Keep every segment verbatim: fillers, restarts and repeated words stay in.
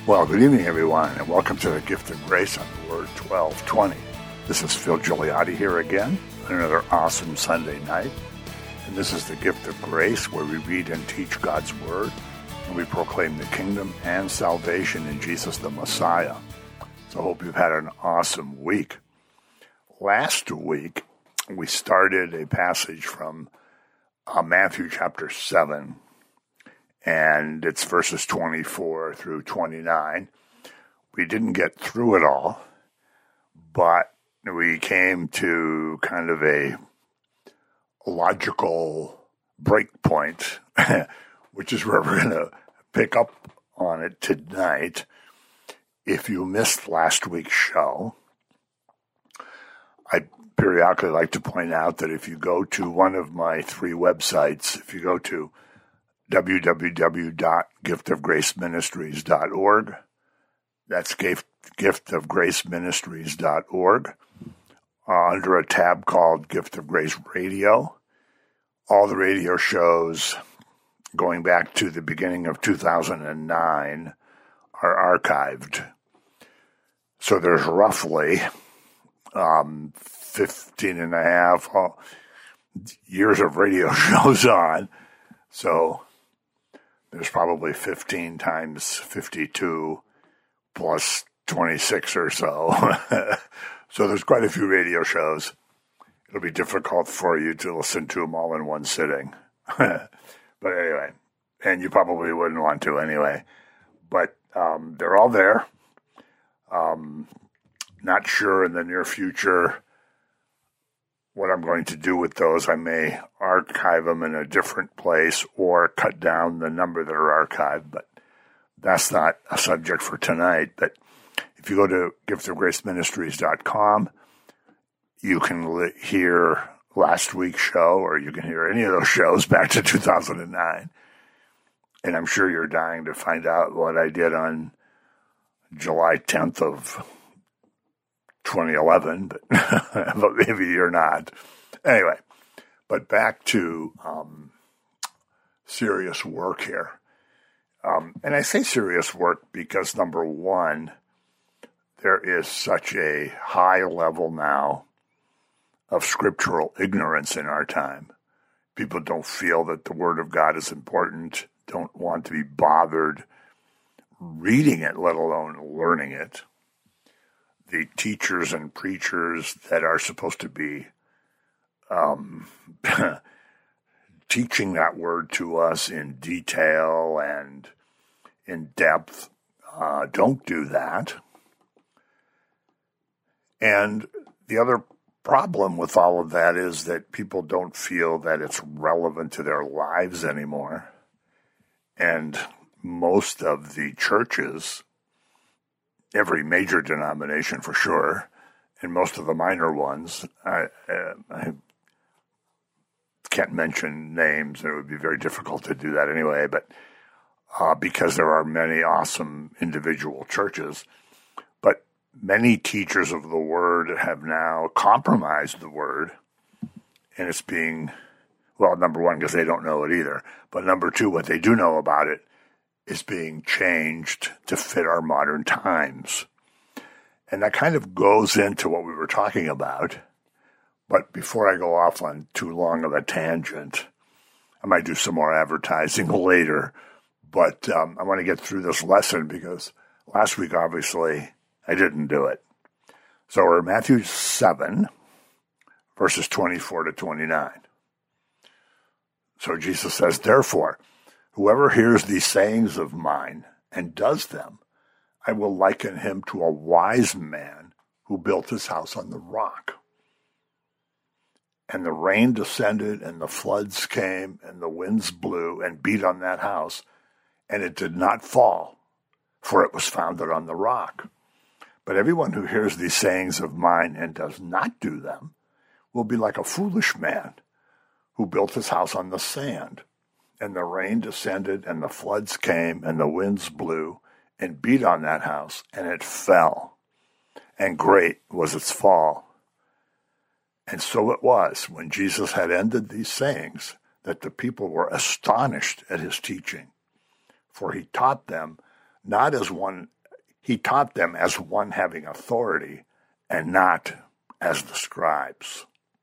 Well, good evening, everyone, and welcome to the Gift of Grace on the Word twelve twenty. This is Phil Gigliotti here again on another awesome Sunday night. And this is the Gift of Grace, where we read and teach God's Word, and we proclaim the kingdom and salvation in Jesus the Messiah. So I hope you've had an awesome week. Last week, we started a passage from uh, Matthew chapter seven, and it's verses twenty-four through twenty-nine. We didn't get through it all, but we came to kind of a logical break point, which is where we're going to pick up on it tonight. If you missed last week's show, I periodically like to point out that if you go to one of my three websites, if you go to w w w dot gift of grace ministries dot org. That's gift, gift of grace ministries dot org. Uh, under a tab called Gift of Grace Radio, all the radio shows going back to the beginning of two thousand nine are archived. So there's roughly um, fifteen and a half uh, years of radio shows on. So there's probably fifteen times fifty-two plus twenty-six or so. So there's quite a few radio shows. It'll be difficult for you to listen to them all in one sitting. But anyway, and you probably wouldn't want to anyway. But um, they're all there. Um, not sure in the near future what I'm going to do with those. I may archive them in a different place or cut down the number that are archived, but that's not a subject for tonight. But if you go to gift of grace ministries dot com, you can li- hear last week's show, or you can hear any of those shows back to two thousand nine. And I'm sure you're dying to find out what I did on July tenth of twenty eleven, but, but maybe you're not. Anyway, but back to um, serious work here. Um, and I say serious work because, number one, there is such a high level now of scriptural ignorance in our time. People don't feel that the Word of God is important, don't want to be bothered reading it, let alone learning it. The teachers and preachers that are supposed to be um, teaching that word to us in detail and in depth uh, don't do that. And the other problem with all of that is that people don't feel that it's relevant to their lives anymore. And most of the churches, every major denomination for sure, and most of the minor ones, I, uh, I can't mention names, and it would be very difficult to do that anyway, but uh, because there are many awesome individual churches, but many teachers of the Word have now compromised the Word, and it's being, well, number one, because they don't know it either, but number two, what they do know about it is being changed to fit our modern times. And that kind of goes into what we were talking about. But before I go off on too long of a tangent, I might do some more advertising later. But um, I want to get through this lesson because last week, obviously, I didn't do it. So we're in Matthew seven, verses twenty-four to twenty-nine. So Jesus says, "Therefore, whoever hears these sayings of mine and does them, I will liken him to a wise man who built his house on the rock. And the rain descended, and the floods came, and the winds blew and beat on that house, and it did not fall, for it was founded on the rock. But everyone who hears these sayings of mine and does not do them will be like a foolish man who built his house on the sand. And the rain descended, and the floods came, and the winds blew, and beat on that house, and it fell. And great was its fall. And so it was, when Jesus had ended these sayings, that the people were astonished at his teaching. For he taught them not as one he taught them as one having authority and not as the scribes.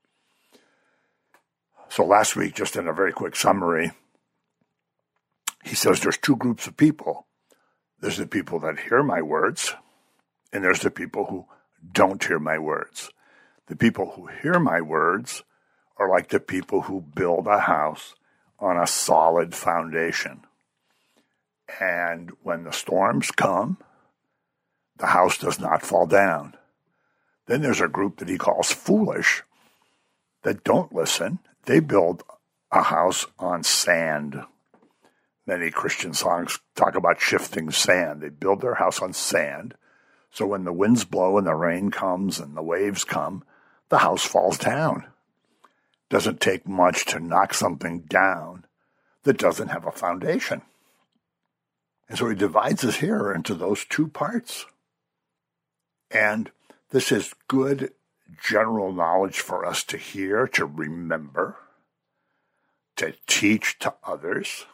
So last week, just in a very quick summary, he says there's two groups of people. There's the people that hear my words, and there's the people who don't hear my words. The people who hear my words are like the people who build a house on a solid foundation. And when the storms come, the house does not fall down. Then there's a group that he calls foolish that don't listen. They build a house on sand. Many Christian songs talk about shifting sand. They build their house on sand. So when the winds blow and the rain comes and the waves come, the house falls down. Doesn't take much to knock something down that doesn't have a foundation. And so he divides us here into those two parts. And this is good general knowledge for us to hear, to remember, to teach to others.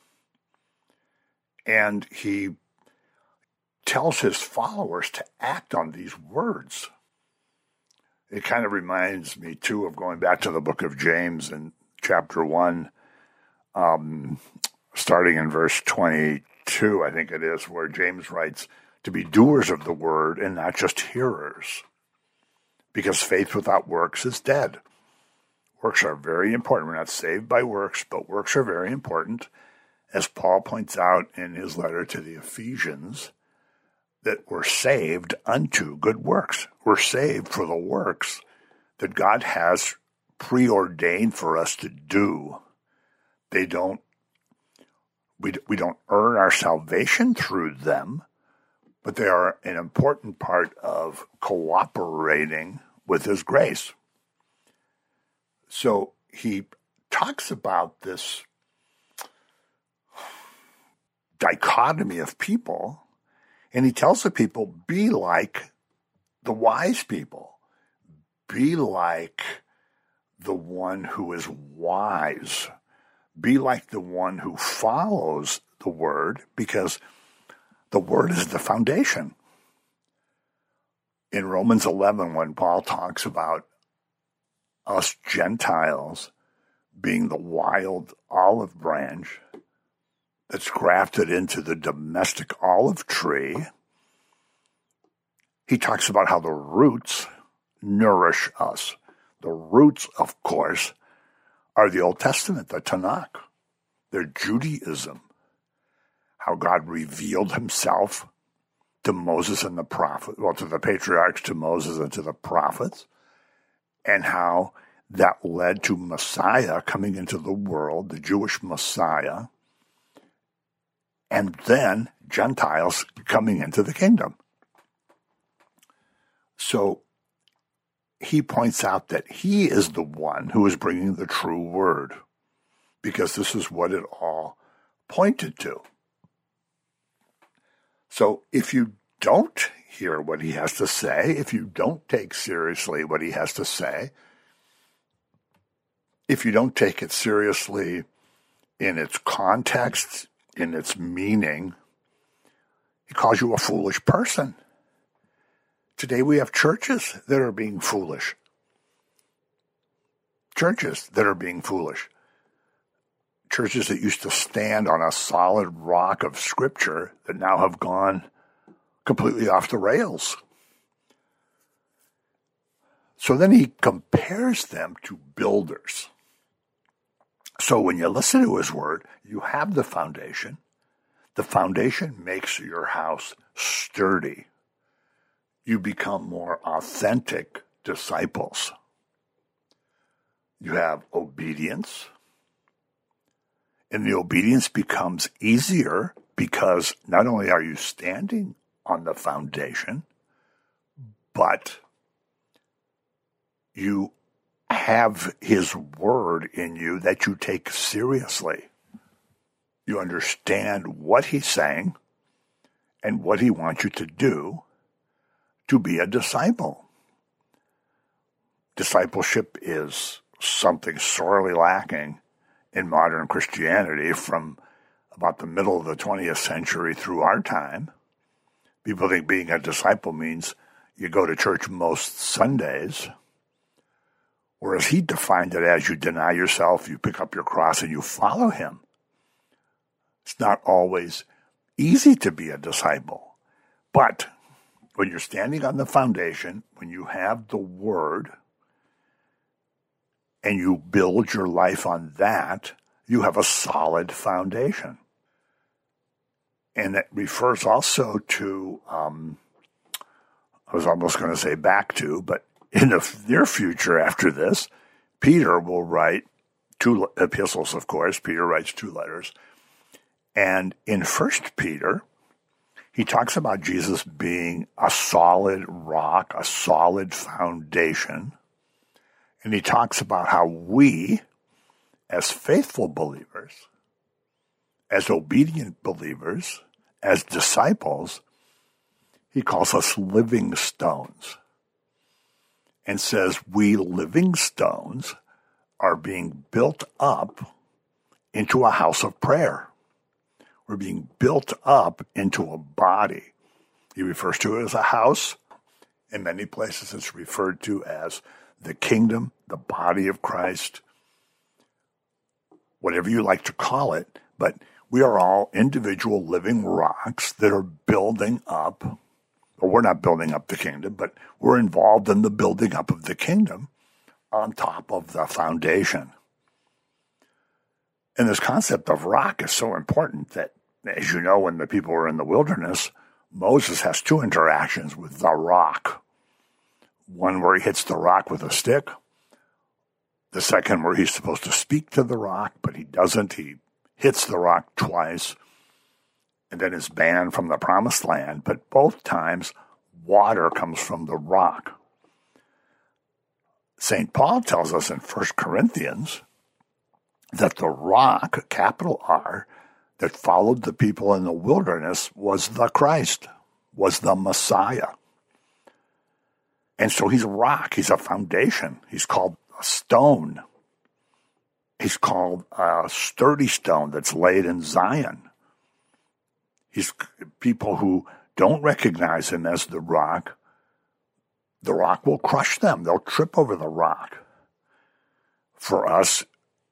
And he tells his followers to act on these words. It kind of reminds me, too, of going back to the book of James in chapter one, um, starting in verse twenty-two, I think it is, where James writes, to be doers of the word and not just hearers, because faith without works is dead. Works are very important. We're not saved by works, but works are very important. As Paul points out in his letter to the Ephesians, that we're saved unto good works. We're saved for the works that God has preordained for us to do. They don't, we, we don't earn our salvation through them, but they are an important part of cooperating with his grace. So he talks about this dichotomy of people, and he tells the people, be like the wise people. Be like the one who is wise. Be like the one who follows the word, because the word is the foundation. In Romans eleven, when Paul talks about us Gentiles being the wild olive branch that's grafted into the domestic olive tree, he talks about how the roots nourish us. The roots, of course, are the Old Testament, the Tanakh. They're Judaism. How God revealed himself to Moses and the prophet, well, to the patriarchs, to Moses and to the prophets, and how that led to Messiah coming into the world, the Jewish Messiah, and then Gentiles coming into the kingdom. So he points out that he is the one who is bringing the true word, because this is what it all pointed to. So if you don't hear what he has to say, if you don't take seriously what he has to say, if you don't take it seriously in its context, in its meaning, he calls you a foolish person. Today we have churches that are being foolish. Churches that are being foolish. Churches that used to stand on a solid rock of Scripture that now have gone completely off the rails. So then he compares them to builders. So when you listen to his word, you have the foundation. The foundation makes your house sturdy. You become more authentic disciples. You have obedience. And the obedience becomes easier because not only are you standing on the foundation, but you have his word in you that you take seriously. You understand what he's saying and what he wants you to do to be a disciple. Discipleship is something sorely lacking in modern Christianity from about the middle of the twentieth century through our time. People think being a disciple means you go to church most Sundays, whereas he defined it as you deny yourself, you pick up your cross, and you follow him. It's not always easy to be a disciple, but when you're standing on the foundation, when you have the Word, and you build your life on that, you have a solid foundation. And it refers also to, um, I was almost going to say back to, but in the near future after this, Peter will write two epistles, of course. Peter writes two letters. And in First Peter, he talks about Jesus being a solid rock, a solid foundation. And he talks about how we, as faithful believers, as obedient believers, as disciples, he calls us living stones and says we living stones are being built up into a house of prayer. We're being built up into a body. He refers to it as a house. In many places it's referred to as the kingdom, the body of Christ, whatever you like to call it, but we are all individual living rocks that are building up, or we're not building up the kingdom, but we're involved in the building up of the kingdom on top of the foundation. And this concept of rock is so important that, as you know, when the people were in the wilderness, Moses has two interactions with the rock. One where he hits the rock with a stick. The second where he's supposed to speak to the rock, but he doesn't. He hits the rock twice and then is banned from the promised land. But both times, water comes from the rock. Saint Paul tells us in First Corinthians that the rock, capital R, that followed the people in the wilderness was the Christ, was the Messiah. And so he's a rock, he's a foundation, he's called a stone. He's called a sturdy stone that's laid in Zion. He's people who don't recognize him as the rock, the rock will crush them. They'll trip over the rock. For us,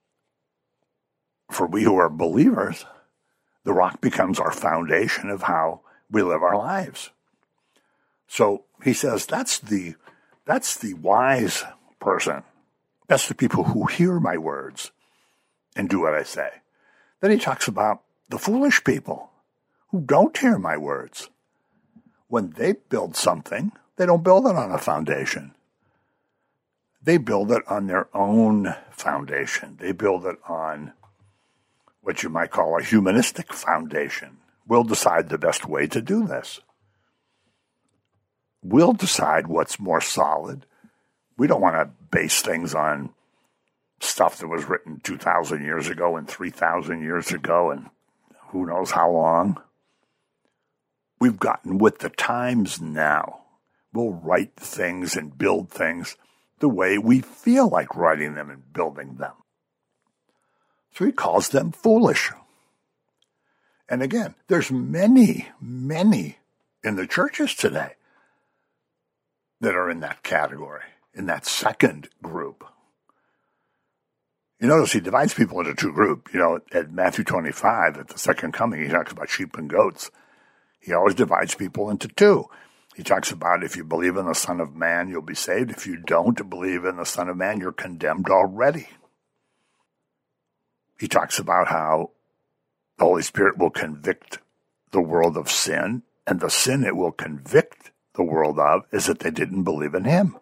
for we who are believers, the rock becomes our foundation of how we live our lives. So he says that's the that's the wise person. That's the people who hear my words and do what I say. Then he talks about the foolish people who don't hear my words. When they build something, they don't build it on a foundation. They build it on their own foundation. They build it on what you might call a humanistic foundation. We'll decide the best way to do this. We'll decide what's more solid. We don't want to base things on stuff that was written two thousand years ago and three thousand years ago and who knows how long. We've gotten with the times now. We'll write things and build things the way we feel like writing them and building them. So he calls them foolish. And again, there's many, many in the churches today that are in that category, in that second group. You notice he divides people into two groups. You know, at Matthew twenty-five, at the second coming, he talks about sheep and goats. He always divides people into two. He talks about if you believe in the Son of Man, you'll be saved. If you don't believe in the Son of Man, you're condemned already. He talks about how the Holy Spirit will convict the world of sin, and the sin it will convict the world of is that they didn't believe in him.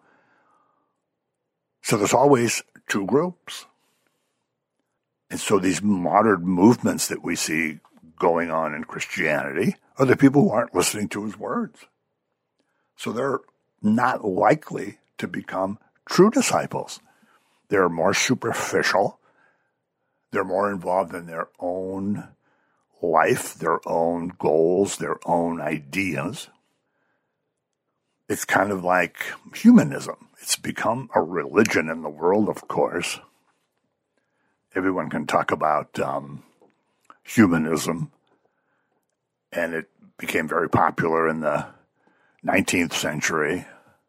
So there's always two groups. And so these modern movements that we see going on in Christianity are the people who aren't listening to his words. So they're not likely to become true disciples. They're more superficial. They're more involved in their own life, their own goals, their own ideas. It's kind of like humanism. It's become a religion in the world, of course. Everyone can talk about um, humanism, and it became very popular in the nineteenth century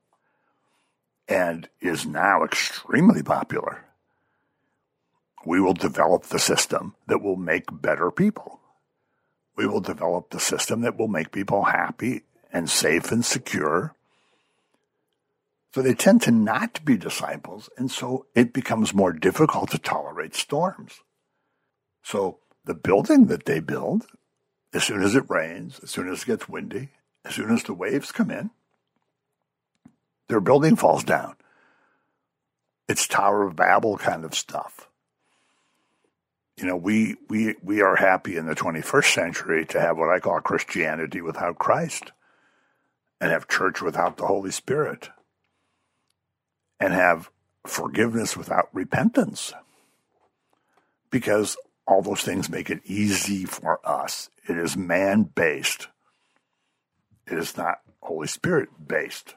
and is now extremely popular. We will develop the system that will make better people. We will develop the system that will make people happy and safe and secure. So they tend to not be disciples, and so it becomes more difficult to tolerate storms. So the building that they build, as soon as it rains, as soon as it gets windy, as soon as the waves come in, their building falls down. It's Tower of Babel kind of stuff. You know, we, we, we are happy in the twenty-first century to have what I call Christianity without Christ, and have church without the Holy Spirit, and have forgiveness without repentance, because all those things make it easy for us. It is man-based. It is not Holy Spirit-based.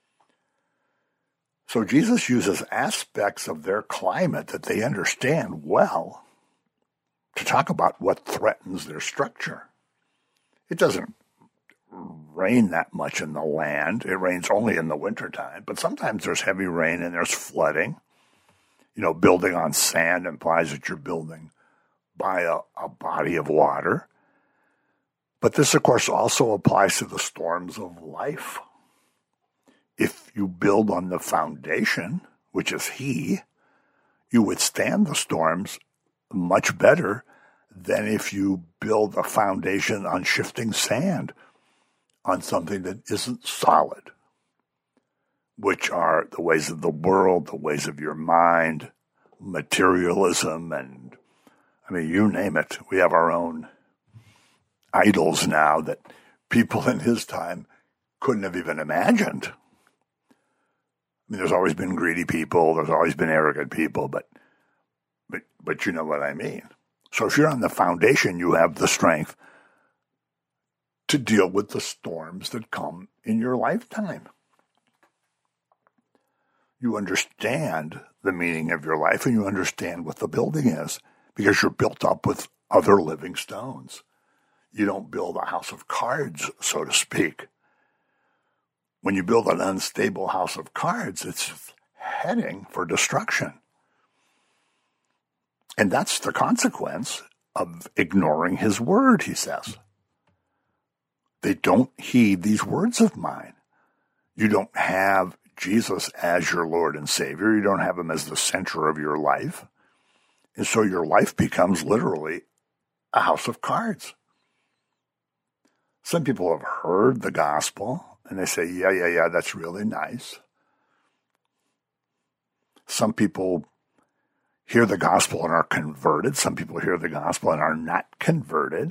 So Jesus uses aspects of their climate that they understand well to talk about what threatens their structure. It doesn't rain that much in the land. It rains only in the wintertime, but sometimes there's heavy rain and there's flooding. You know, building on sand implies that you're building by a, a body of water. But this, of course, also applies to the storms of life. If you build on the foundation, which is He, you withstand the storms much better than if you build a foundation on shifting sand, on something that isn't solid, which are the ways of the world, the ways of your mind, materialism, and, I mean, you name it. We have our own idols now that people in His time couldn't have even imagined. I mean, there's always been greedy people, there's always been arrogant people, but but but you know what I mean. So if you're on the foundation, you have the strength to deal with the storms that come in your lifetime. You understand the meaning of your life, and you understand what the building is, because you're built up with other living stones. You don't build a house of cards, so to speak. When you build an unstable house of cards, it's heading for destruction. And that's the consequence of ignoring His word, He says. They don't heed these words of mine. You don't have Jesus as your Lord and Savior. You don't have Him as the center of your life. And so your life becomes literally a house of cards. Some people have heard the gospel, and they say, yeah, yeah, yeah, that's really nice. Some people hear the gospel and are converted. Some people hear the gospel and are not converted.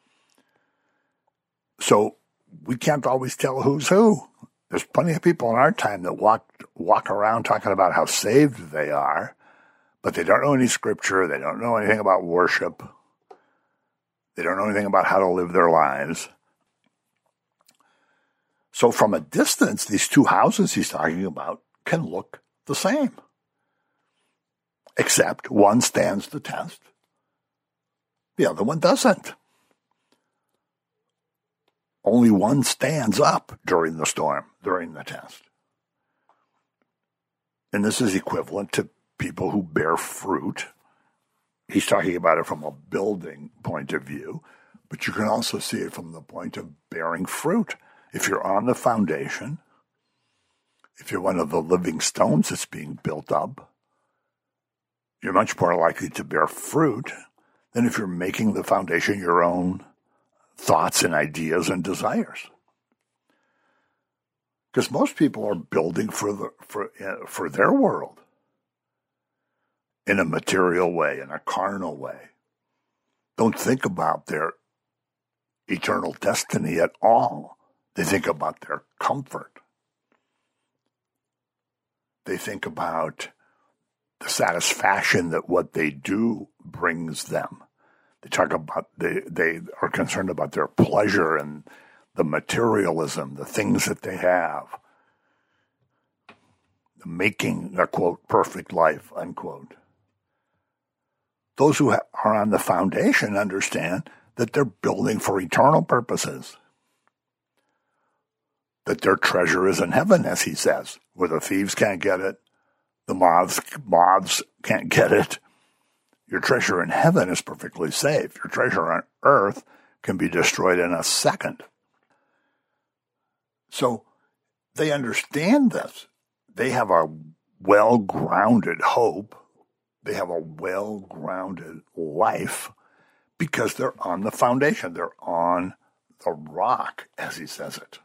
So we can't always tell who's who. There's plenty of people in our time that walk walk around talking about how saved they are, but they don't know any scripture. They don't know anything about worship. They don't know anything about how to live their lives. So from a distance, these two houses he's talking about can look the same, except one stands the test. The other one doesn't. Only one stands up during the storm, during the test. And this is equivalent to people who bear fruit. He's talking about it from a building point of view, but you can also see it from the point of bearing fruit. If you're on the foundation, if you're one of the living stones that's being built up, you're much more likely to bear fruit than if you're making the foundation your own thoughts and ideas and desires. Because most people are building for the for uh, for their world in a material way, in a carnal way. Don't think about their eternal destiny at all. They think about their comfort. They think about the satisfaction that what they do brings them. They talk about, they, they are concerned about their pleasure and the materialism, the things that they have. The making a, quote, perfect life, unquote. Those who ha- are on the foundation understand that they're building for eternal purposes. that their treasure is in heaven, as he says, where the thieves can't get it, the moths, moths can't get it. Your treasure in heaven is perfectly safe. Your treasure on earth can be destroyed in a second. So they understand this. They have a well-grounded hope. They have a well-grounded life because they're on the foundation. They're on the rock, as he says it.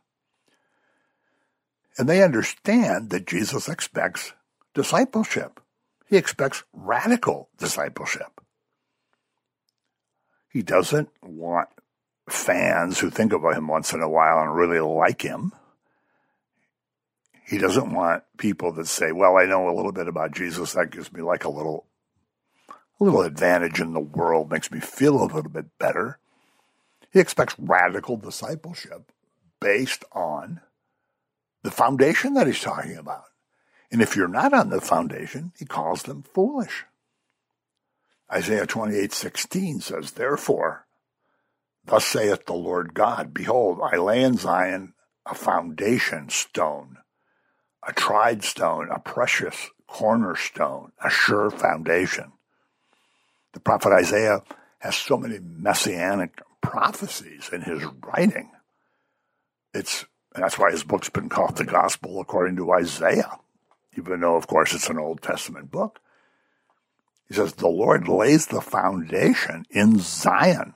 And they understand that Jesus expects discipleship. He expects radical discipleship. He doesn't want fans who think about him once in a while and really like him. He doesn't want people that say, well, I know a little bit about Jesus. That gives me like a little, a little advantage in the world, makes me feel a little bit better. He expects radical discipleship based on the foundation that he's talking about. And if you're not on the foundation, he calls them foolish. Isaiah twenty-eight sixteen says, therefore, thus saith the Lord God, behold, I lay in Zion a foundation stone, a tried stone, a precious cornerstone, a sure foundation. The prophet Isaiah has so many messianic prophecies in his writing. It's, and that's why his book's been called the Gospel according to Isaiah, even though, of course, it's an Old Testament book. He says, the Lord lays the foundation in Zion,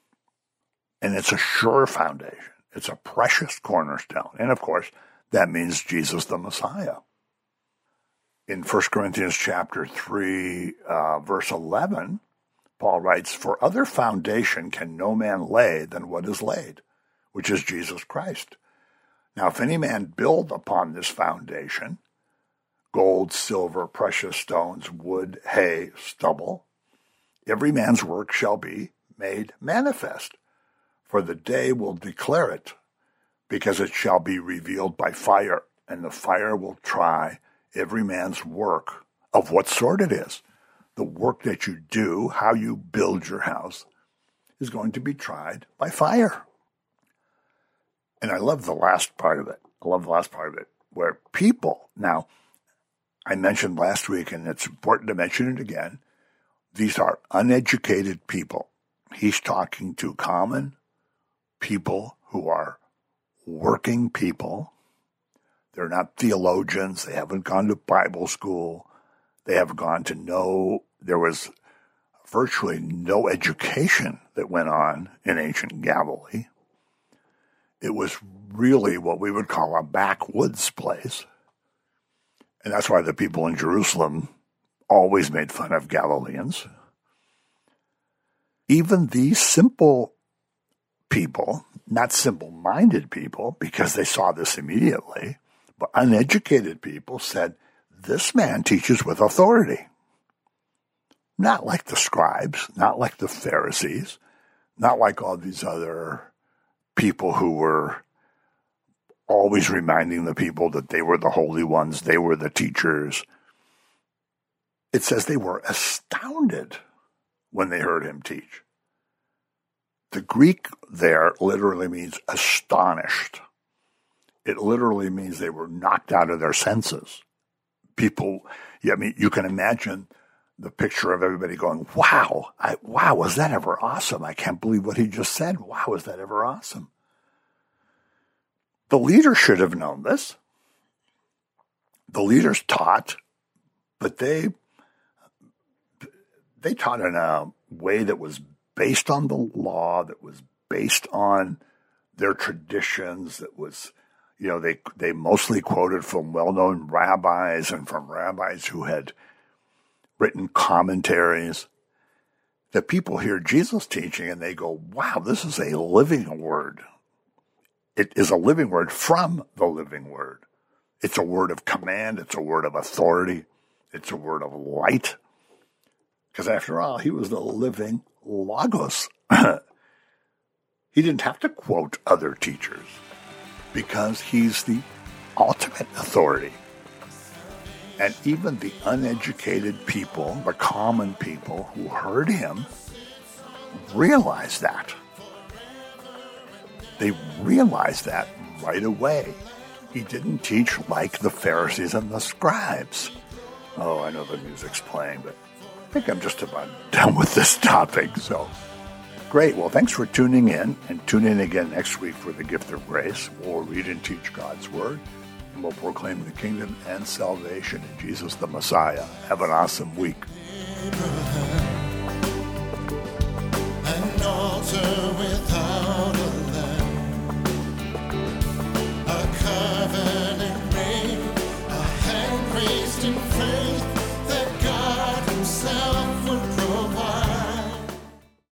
and it's a sure foundation. It's a precious cornerstone. And, of course, that means Jesus the Messiah. In First Corinthians chapter three, uh, verse eleven, Paul writes, for other foundation can no man lay than what is laid, which is Jesus Christ. Now, if any man build upon this foundation, gold, silver, precious stones, wood, hay, stubble, every man's work shall be made manifest, for the day will declare it, because it shall be revealed by fire, and the fire will try every man's work of what sort it is. The work that you do, how you build your house, is going to be tried by fire. And I love the last part of it. I love the last part of it, where people, now, I mentioned last week, and it's important to mention it again, these are uneducated people. He's talking to common people who are working people. They're not theologians. They haven't gone to Bible school. They have gone to no, there was virtually no education that went on in ancient Galilee. It was really what we would call a backwoods place. And that's why the people in Jerusalem always made fun of Galileans. Even these simple people, not simple-minded people, because they saw this immediately, but uneducated people said, this man teaches with authority. Not like the scribes, not like the Pharisees, not like all these other people who were always reminding the people that they were the holy ones, they were the teachers. It says they were astounded when they heard him teach. The Greek there literally means astonished. It literally means they were knocked out of their senses. People, yeah, I mean, you can imagine the picture of everybody going, wow, I, wow, was that ever awesome? I can't believe what he just said. Wow, was that ever awesome? The leaders should have known this. The leaders taught, but they they taught in a way that was based on the law, that was based on their traditions, that was, you know, they they mostly quoted from well-known rabbis and from rabbis who had written commentaries. That people hear Jesus teaching and they go, wow, this is a living word. It is a living word from the living word. It's a word of command. It's a word of authority. It's a word of light. Because after all, he was the living Logos. He didn't have to quote other teachers because he's the ultimate authority. And even the uneducated people, the common people who heard him, realized that. They realized that right away. He didn't teach like the Pharisees and the scribes. Oh, I know the music's playing, but I think I'm just about done with this topic. So, great. Well, thanks for tuning in, and tune in again next week for the Gift of Grace. We'll read and teach God's Word, and we'll proclaim the kingdom and salvation in Jesus the Messiah. Have an awesome week. An altar